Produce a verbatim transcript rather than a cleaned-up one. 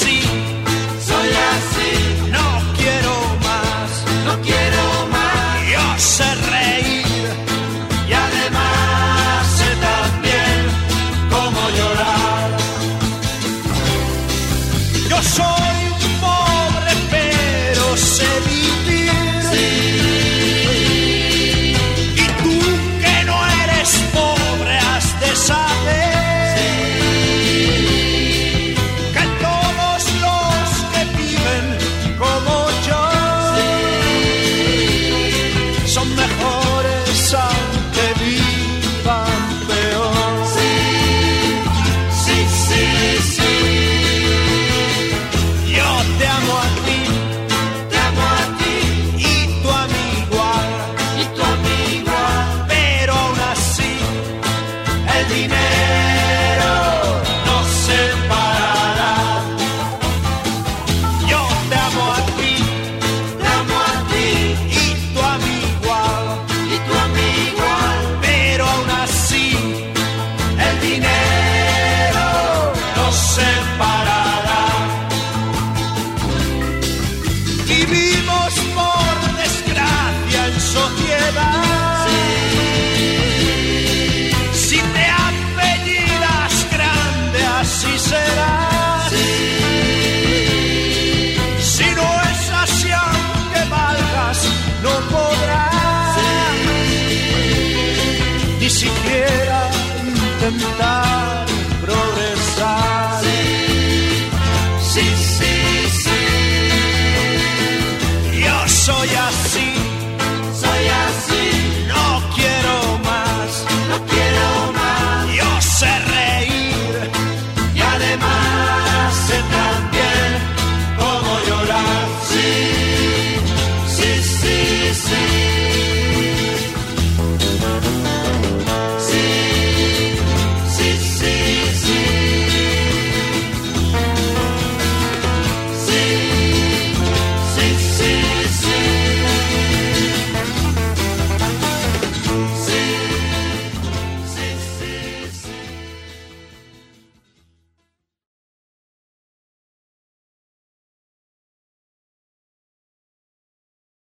así, soy así, no quiero más, no quiero más. Yo sé reír y además sé también cómo llorar. Yo soy un pobre pero sé vivir. Sí. Y tú que no eres pobre has de saber. Sí. Que todos los que viven como yo sí. Son mejores aunque vivan peor. Sí, sí, sí, sí. Yo te amo a ti, te amo a ti y tú a mí igual, y tú a mí igual. Pero aún así el dinero nos separará. Yo te amo a ti, te amo a ti y tú a mí igual, y tú a mí igual. Pero aún así el dinero nos separará. Vivimos por desgracia en sociedad. Sí. Si te apellidas grande así será. Sí. Si no es así aunque valgas no podrás sí. Ni siquiera intentar.